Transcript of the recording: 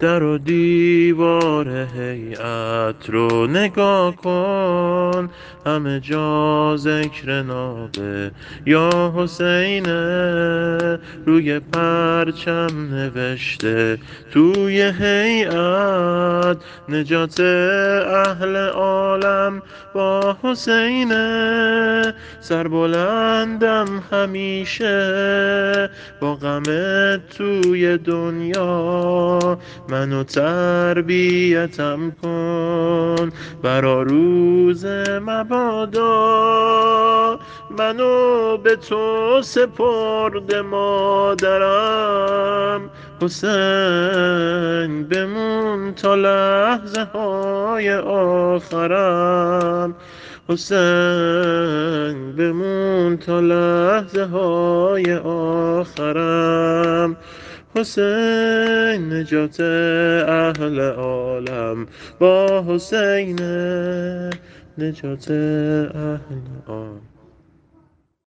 در و دیوار هیئت رو نگاه کن، همه جا ذکر نابه یا حسینه، روی پرچم نوشته توی هیئت، نجات اهل عالم با حسینه. سربلندم همیشه با غم توی دنیا، منو تربیتم کن برا روز مبادا. منو به تو سپرده مادرم، حسین بمون تا لحظه های آخرم، حسین بمون تا لحظه های آخرم. حسین نجات اهل عالم با حسین، نجات اهل عالم.